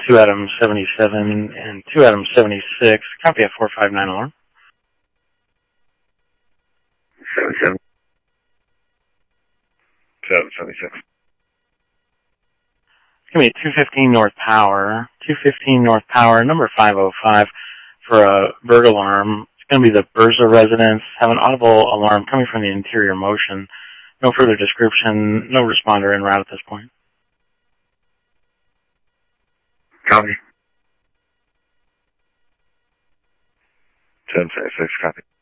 2 Adam 77 and 2 Adam 76. Copy at 459 alarm. 77. 2 Adam 76. It's going to be 215 North Power. 215 North Power, number 505 for a burglar alarm. It's going to be the Burza residence. Have an audible alarm coming from the interior motion. No further description. No responder en route at this point. Copy. 2 Adam 76, copy.